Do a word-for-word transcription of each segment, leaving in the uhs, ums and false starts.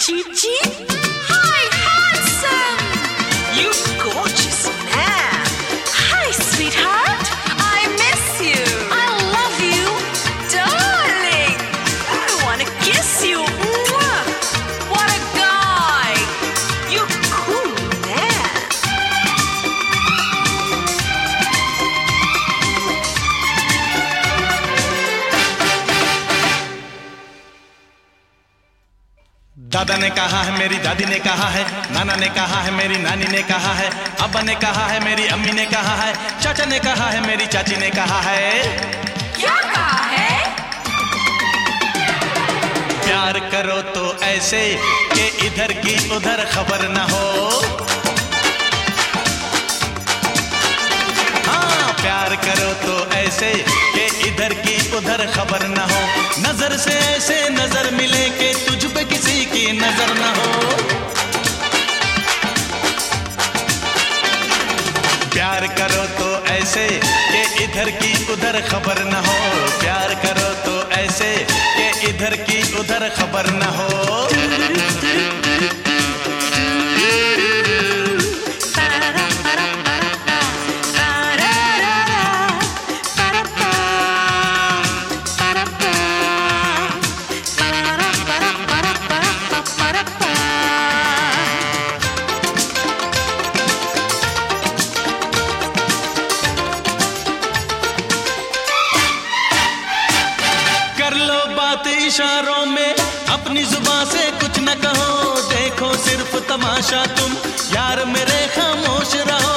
Cheep, cheep. Hi, handsome. You gorgeous man. Hi, sweetheart. I miss you. I love you, darling. I want to kiss you. Mwah. What a guy. You cool man. दादा ने कहा है, मेरी दादी ने कहा है, नाना ने कहा है, मेरी नानी ने कहा है, अब्बा ने कहा है, मेरी अम्मी ने कहा है, चाचा ने कहा है, मेरी चाची ने कहा है। क्या कहा है? प्यार करो तो ऐसे कि इधर की उधर खबर न हो। हाँ, प्यार करो तो ऐसे कि इधर की उधर खबर न हो। नजर से ऐसे नजर मिले कि तुझ पे किसी की नजर न हो। प्यार करो तो ऐसे कि इधर की उधर खबर न हो। प्यार करो तो ऐसे कि इधर की उधर खबर न हो। कर लो बात इशारों में, अपनी जुबान से कुछ न कहो। देखो सिर्फ तमाशा तुम यार मेरे, खामोश रहो।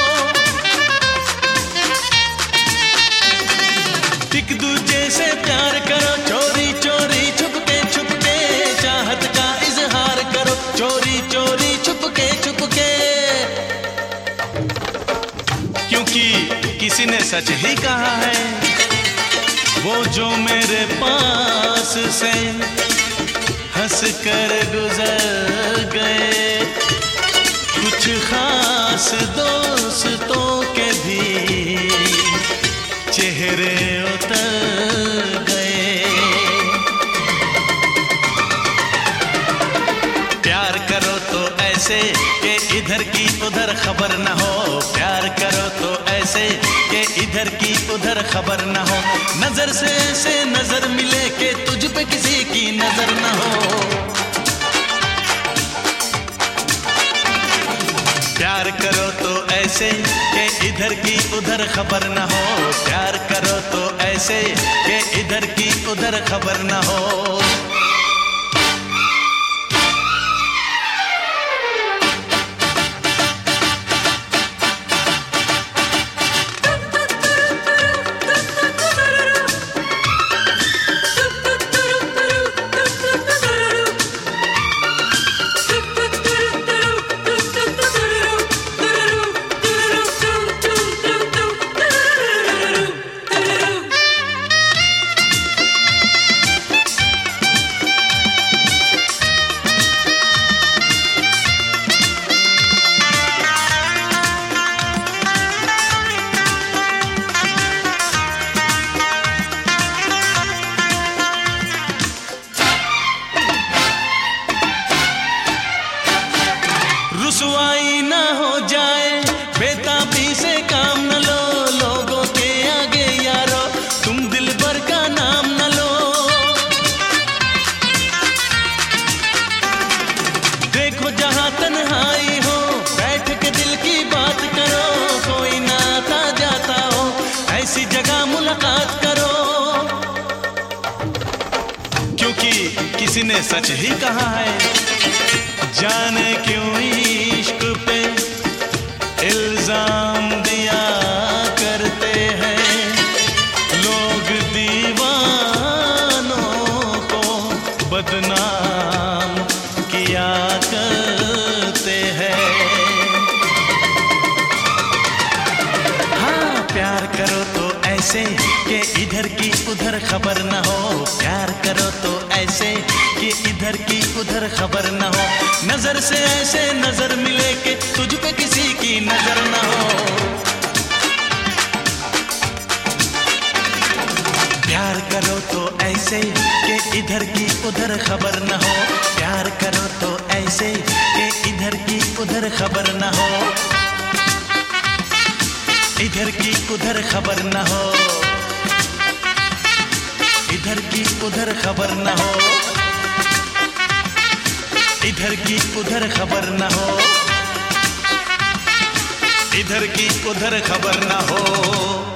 एक दूजे से प्यार करो, चोरी चोरी छुपके छुपके चाहत का इजहार करो। चोरी चोरी छुपके छुपके, क्योंकि किसी ने सच ही कहा है, वो जो मेरे पास से हंस कर गुजर गए, कुछ खास दोस्तों के भी चेहरे उतर गए। प्यार करो तो ऐसे कि इधर की उधर खबर न हो। प्यार करो तो ऐसे कि इधर की उधर खबर न हो। नजर से ऐसे नजर मिले कि तुझ पे किसी की नजर न हो। प्यार करो तो ऐसे कि इधर की उधर खबर न हो। प्यार करो तो ऐसे कि इधर की उधर खबर न हो। रुसवाई ना हो जाए, बेताबी से काम न लो। लोगों के आगे यारो तुम दिल भर का नाम न लो। देखो जहां तन्हाई हो, बैठ के दिल की बात करो। कोई ना आता जाता हो, ऐसी जगह मुलाकात करो। क्योंकि किसी ने सच ही कहा है, जाने क्यों इश्क पे इल्जाम दिया करते हैं लोग, दीवानों को बदनाम किया करते हैं। हाँ, प्यार करो तो ऐसे कि इधर की उधर खबर न हो। प्यार करो तो ऐसे कि इधर की उधर खबर न हो। नजर से ऐसे नजर मिले कि तुझ पे किसी की नजर न हो। प्यार करो तो ऐसे कि इधर की उधर खबर न हो। प्यार करो तो ऐसे कि इधर की उधर खबर न हो, इधर की उधर खबर न हो, इधर की उधर खबर न हो, इधर की उधर खबर न हो, इधर की उधर खबर न हो।